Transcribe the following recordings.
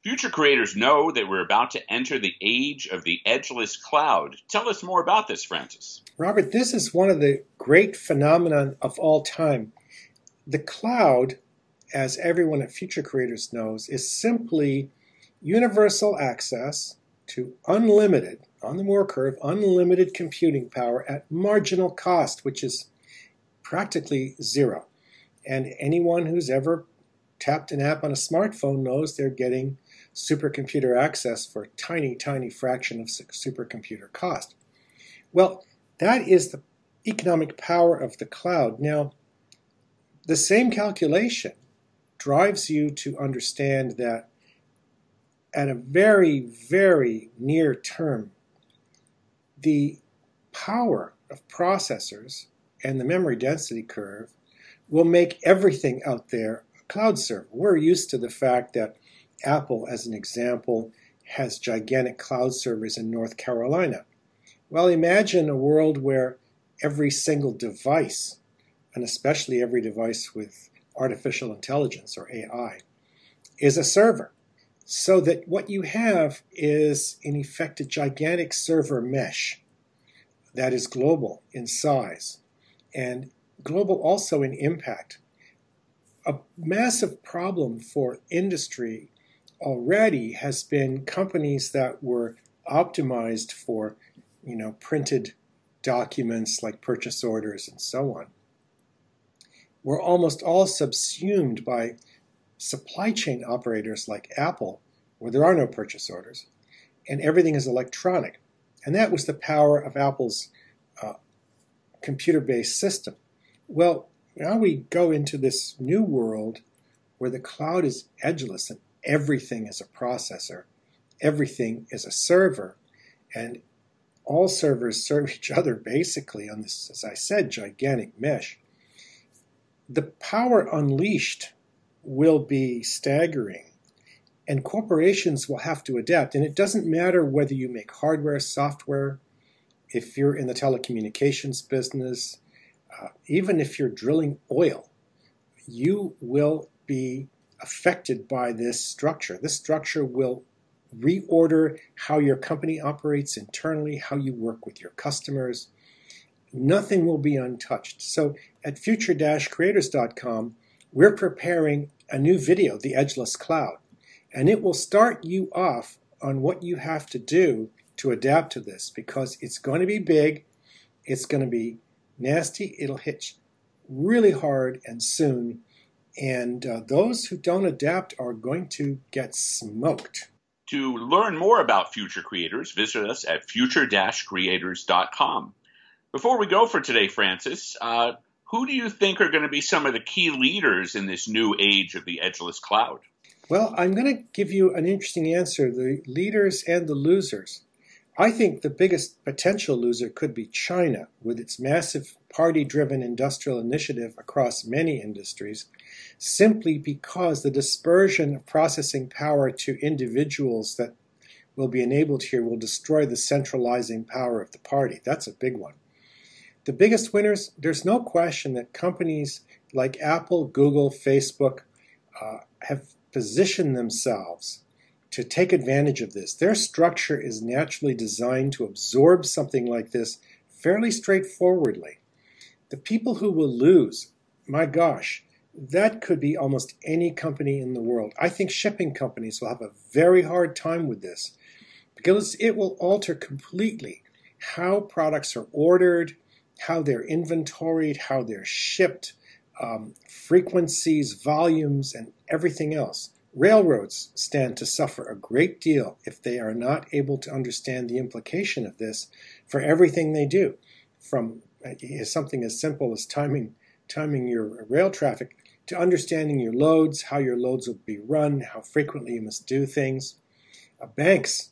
Future creators know that we're about to enter the age of the edgeless cloud. Tell us more about this, Francis. Robert, this is one of the great phenomena of all time. The cloud, as everyone at Future Creators knows, is simply universal access to unlimited, on the Moore curve, unlimited computing power at marginal cost, which is practically zero. And anyone who's ever tapped an app on a smartphone knows they're getting supercomputer access for a tiny, tiny fraction of supercomputer cost. Well, that is the economic power of the cloud. Now, the same calculation drives you to understand that at a very, very near term, the power of processors and the memory density curve will make everything out there a cloud server. We're used to the fact that Apple, as an example, has gigantic cloud servers in North Carolina. Well, imagine a world where every single device, and especially every device with artificial intelligence or AI, is a server. So that what you have is, in effect, a gigantic server mesh that is global in size and global also in impact. A massive problem for industry already has been companies that were optimized for, printed documents like purchase orders and so on, were almost all subsumed by supply chain operators like Apple, where there are no purchase orders, and everything is electronic. And that was the power of Apple's computer-based system. Well, now we go into this new world where the cloud is edgeless and everything is a processor, everything is a server, and all servers serve each other basically on this, as I said, gigantic mesh. The power unleashed will be staggering, and corporations will have to adapt. And it doesn't matter whether you make hardware, software, if you're in the telecommunications business, even if you're drilling oil, you will be affected by this structure. This structure will reorder how your company operates internally, how you work with your customers. Nothing will be untouched. So at future-creators.com, we're preparing a new video, The Edgeless Cloud, and it will start you off on what you have to do to adapt to this, because it's going to be big, it's going to be nasty, it'll hit really hard and soon, and those who don't adapt are going to get smoked. To learn more about Future Creators, visit us at future-creators.com. Before we go for today, Francis, who do you think are going to be some of the key leaders in this new age of the edgeless cloud? Well, I'm going to give you an interesting answer, the leaders and the losers. I think the biggest potential loser could be China, with its massive party-driven industrial initiative across many industries, simply because the dispersion of processing power to individuals that will be enabled here will destroy the centralizing power of the party. That's a big one. The biggest winners, there's no question that companies like Apple, Google, Facebook have positioned themselves to take advantage of this. Their structure is naturally designed to absorb something like this fairly straightforwardly. The people who will lose, my gosh, that could be almost any company in the world. I think shipping companies will have a very hard time with this because it will alter completely how products are ordered, how they're inventoried, how they're shipped, frequencies, volumes, and everything else. Railroads stand to suffer a great deal if they are not able to understand the implication of this for everything they do, from something as simple as timing your rail traffic to understanding your loads, how your loads will be run, how frequently you must do things. Banks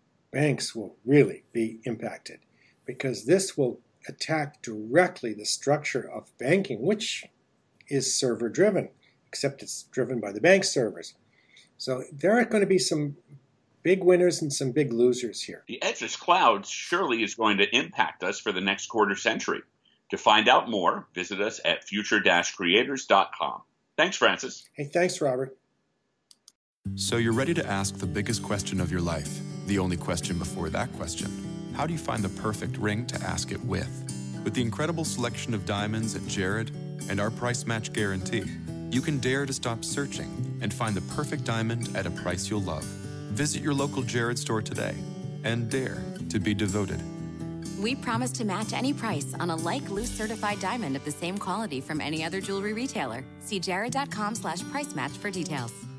will really be impacted because this will attack directly the structure of banking, which is server-driven, except it's driven by the bank servers. So there are going to be some big winners and some big losers here. The edgeless cloud surely is going to impact us for the next quarter century. To find out more, visit us at future-creators.com. Thanks, Francis. Hey, thanks, Robert. So you're ready to ask the biggest question of your life, the only question before that question. How do you find the perfect ring to ask it with? With the incredible selection of diamonds at Jared and our price match guarantee, you can dare to stop searching and find the perfect diamond at a price you'll love. Visit your local Jared store today and dare to be devoted. We promise to match any price on a like loose certified diamond of the same quality from any other jewelry retailer. See jared.com/price match for details.